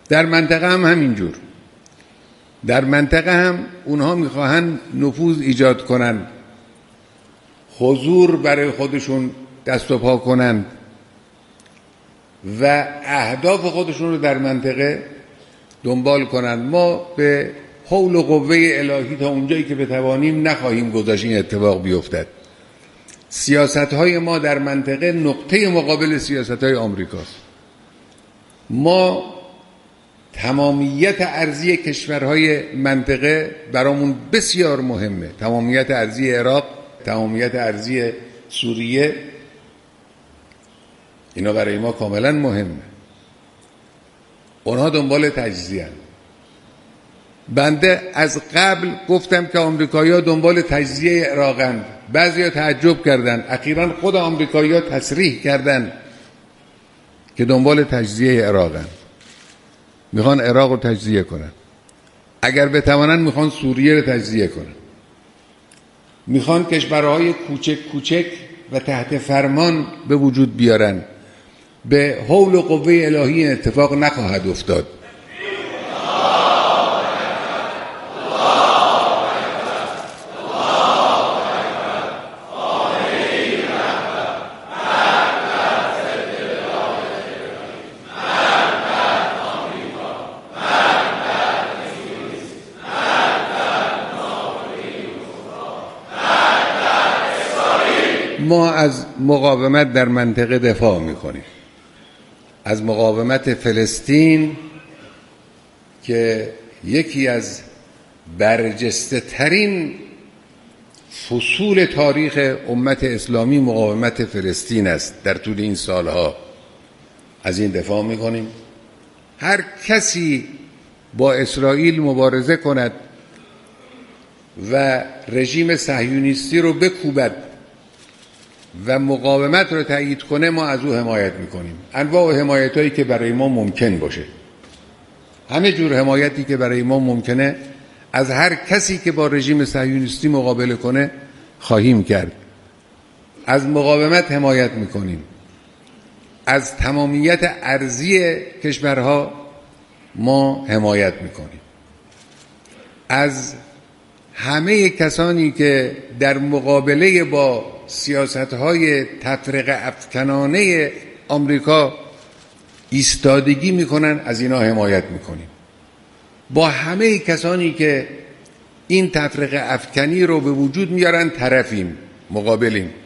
در منطقه هم همینجور. در منطقه هم اونها میخواهن نفوذ ایجاد کنن، حضور برای خودشون دست و پا کنن و اهداف خودشون رو در منطقه دنبال کنن. ما به حول و قوه الهی تا اونجایی که بتوانیم نخواهیم گذاشت این اتفاق بیفتد. سیاست‌های ما در منطقه نقطه مقابل سیاست‌های آمریکاست. ما تمامیت ارضی کشورهای منطقه برامون بسیار مهمه. تمامیت ارضی عراق، تمامیت ارضی سوریه، اینا برای ما کاملا مهمه. اونها دنبال تجزیه هستند. بنده از قبل گفتم که آمریکایی‌ها دنبال تجزیه عراقند. بعضیا تعجب کردند. اخیراً خود آمریکایی‌ها تصریح کردند که دنبال تجزیه عراقند. میخوان عراق رو تجزیه کنن. اگر بتوانن میخوان سوریه رو تجزیه کنن. میخوان کشورهای کوچک کوچک و تحت فرمان به وجود بیارن. به حول و قوه الهی این اتفاق نخواهد افتاد. ما از مقاومت در منطقه دفاع میکنیم. از مقاومت فلسطین که یکی از برجسته ترین فصول تاریخ امت اسلامی مقاومت فلسطین است. در طول این سالها از این دفاع میکنیم. هر کسی با اسرائیل مبارزه کند و رژیم صهیونیستی رو بکوبد و مقاومت رو تایید کنه، ما از او حمایت میکنیم. انواع حمایتایی که برای ما ممکن باشه، همه جور حمایتی که برای ما ممکنه از هر کسی که با رژیم صهیونیستی مقابله کنه خواهیم کرد. از مقاومت حمایت میکنیم. از تمامیت ارضی کشورها ما حمایت میکنیم. از همه کسانی که در مقابله با سیاست‌های تفرقه افکنانه آمریکا ایستادگی میکنن، از اینا حمایت میکنیم. با همه کسانی که این تفرقه افکنی رو به وجود میارن طرفیم، مقابلیم.